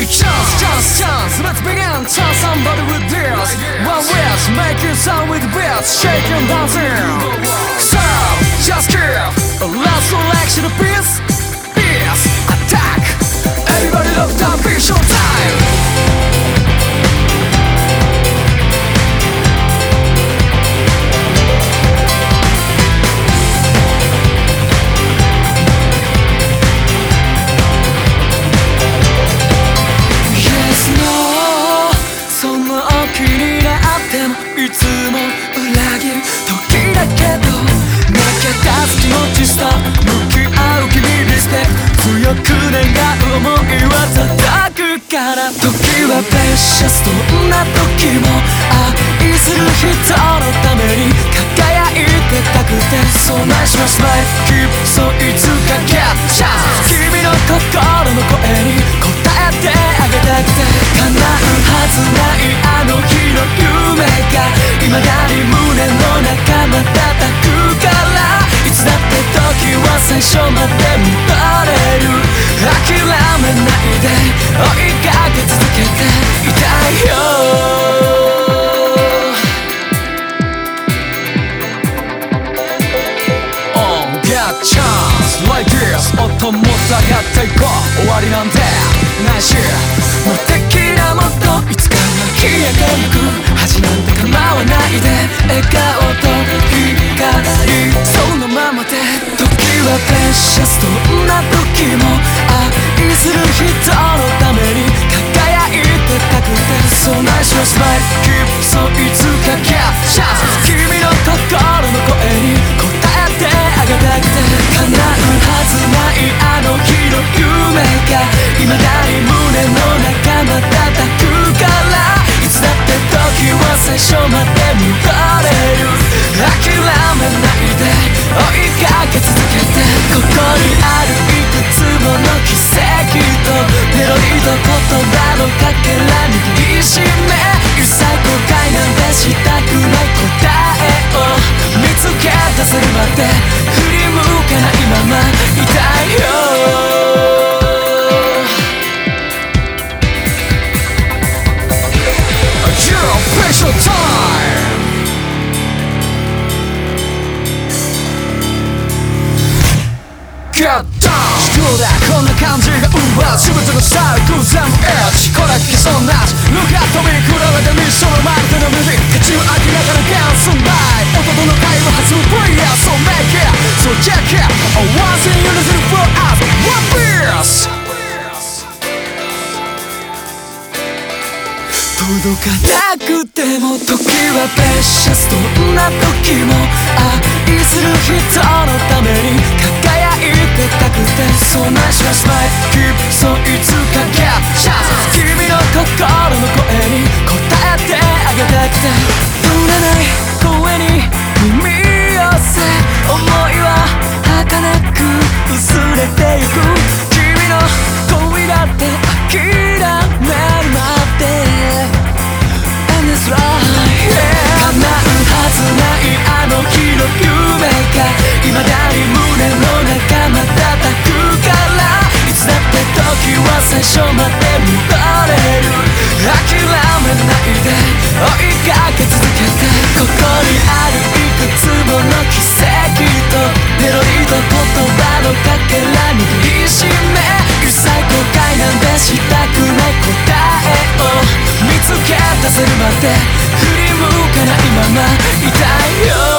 Chance, let's begin. Tell somebody with this. One wish, make it sound with beats, shaking, dancing. So, just give a last selection of peace. Attack. Everybody look down, be showtime.いつも裏切る時だけど負け出す気持ちさ向き合う君リスペクト強く願う想いは叩くから時はプレシャスどんな時も愛する人のために輝いてたくて So nice your smile keep そういつかキャッチャー君の心の声に応えてあげたくて叶うはずないあの日の夢が未だに胸の中またたくからいつだって時は最初まで戻れる諦めないで追いかけ続けていたいよチャンス like this 音も下がっていこう終わりなんてないし無敵なもっといつかは消えてゆく恥なんて構わないで笑顔と光そのままで時はプレシャスどんな時も愛する人のために輝いてたくて So nice your smile keep そういつかキャッチャー君の心の声に応えてあげたくて叶うはずないあの日の夢が未だに胸の中またたくからいつだって時は最初まで戻れる諦めないで追いかけ続けてここにあるいくつもの奇跡とメロディーと言葉のかけら握りしめ一切後悔なんてしたくない答えを見つけ出せるまで振り向かないままいたいよYour special time Get down 地球でこんな感じが奪う全ての最高全部エッジこれっけそんな味 Look at me 比べてみそのまるでの耳勝ちを飽きながらゲンスンバイ音の回も弾む Prayer So make it So check it One thing you listen for us One piece届かなくても時はプレシャスどんな時も愛する人のために輝いてたくて So nice your smile keep そういつかキャッチャー君の心の声に応えてあげたくて通らない声に耳寄せ思いは儚く薄れてゆく君の恋だって諦めるまで叶うはずないあの日の夢が未だに胸の中またたくからいつだって時は最初まで戻れる諦めないで追いかけ続けてここにあるいくつもの奇跡とメロディーと言葉のかけら握りしめ一切後悔なんてしたくない答えを見つけ出せるまで振り向かないままいたいよ